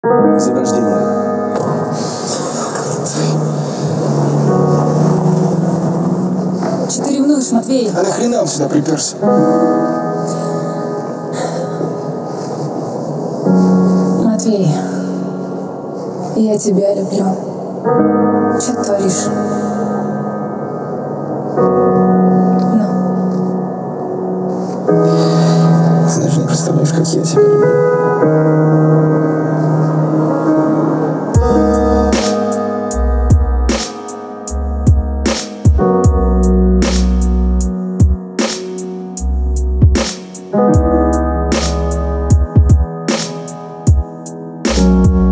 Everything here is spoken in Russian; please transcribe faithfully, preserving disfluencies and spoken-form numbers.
С днем рождения. Че ты ревнуешь, Матвей? А нахрена он сюда приперся? Матвей, я тебя люблю. Че ты творишь? Ну, Ты даже не представляешь, как я тебя люблю. Thank